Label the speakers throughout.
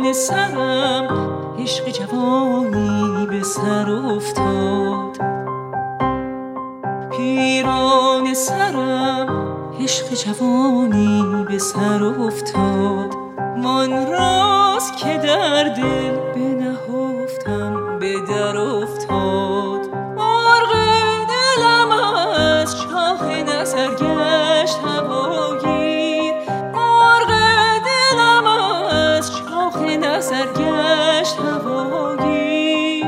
Speaker 1: پیران سرم عشق جوانی به سر افتاد. پیران سرم عشق جوانی به سر افتاد. وان راز که در دل بنهفتم به در افتاد. مرغ دلم از چاه نظر گشت هواگیر. مرغ دلم از چاه نظر گشت هواگیر.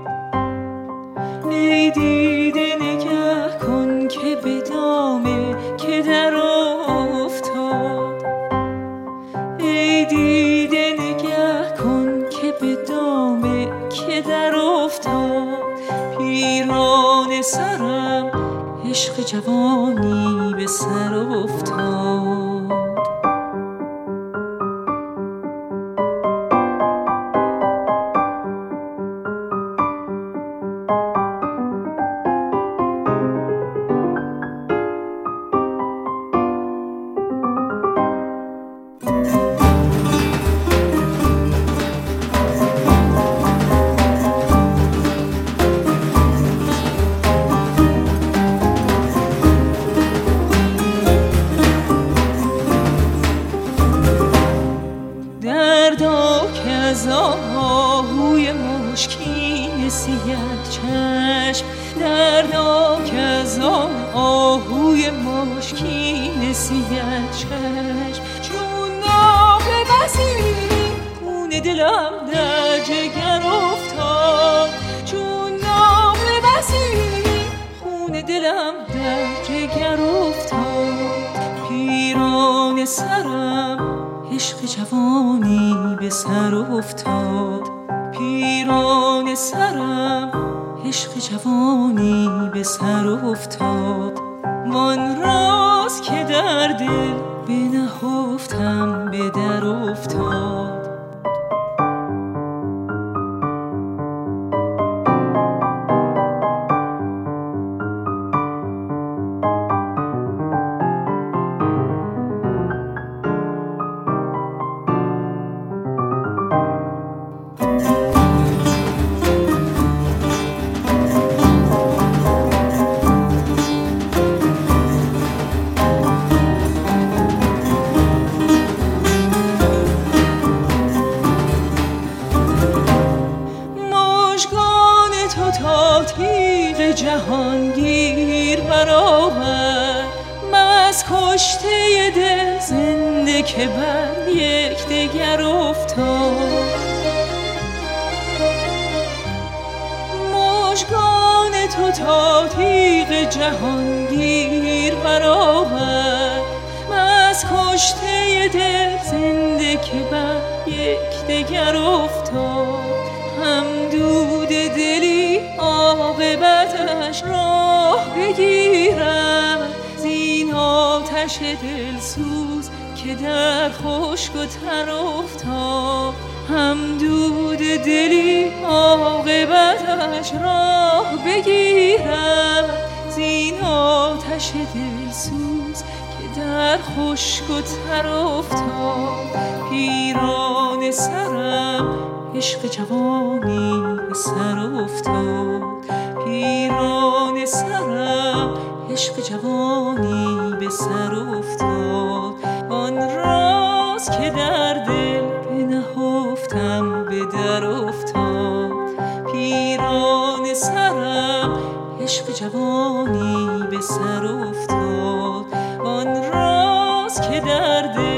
Speaker 1: ای دیده نگه کن که به دامه که در افتاد. ای دیده نگه کن که به دامه که در افتاد. پیران سرم عشق جوانی به سر افتاد. دردا که از آهوی مشکین سیه چشم. دردا که از آهوی مشکین سیه چشم. چون ناف بسی خون دلم در جگر افتاد. چون ناف بسی خون دلم در جگر افتاد. پیران سرم عشق جوانی به سر افتاد. پیران سرم عشق جوانی به سر افتاد. وان راز که در دل بنهفتم به در افتاد. تو تا تیغ جهانگیر برآورد. مست کشته دل زنده که بر یکدیگر افتاد. مژگان تو تا تیغ جهانگیر برآورد. مست کشته دل زنده که بر یکدیگر افتاد. هم دود دلی عاقبتش راه بگیرم زین آتش دلسوز که در خشک و تر افتاد. هم دود دلی عاقبتش راه بگیرم زین آتش دلسوز که در خشک و تر افتاد. پیران سرم عشق جوانی به سر افتاد. پیران سرم عشق جوانی به سر افتاد. آن راز که در دل بنهفتم به در افتاد. پیران سرم عشق جوانی به سر افتاد. آن راز که در دل